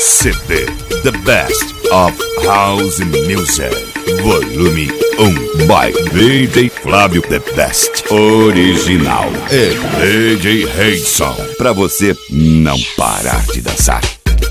CD The Best of House Music Volume 1 by DJ Flávio The Best. Original é DJ Reidson, pra você não parar de dançar.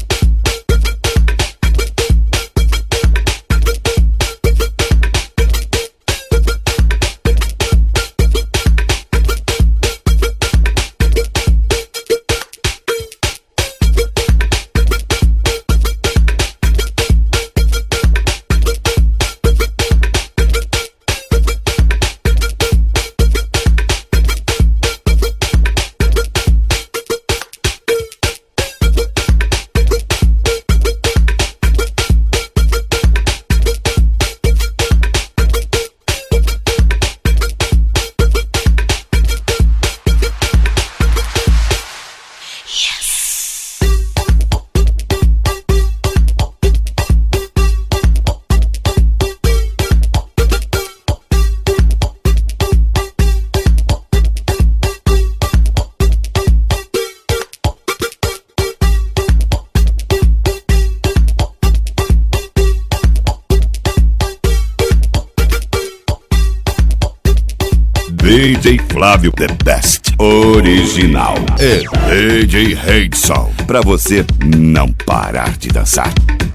DJ Flávio The Best. Original é DJ Reidson, pra você não parar de dançar.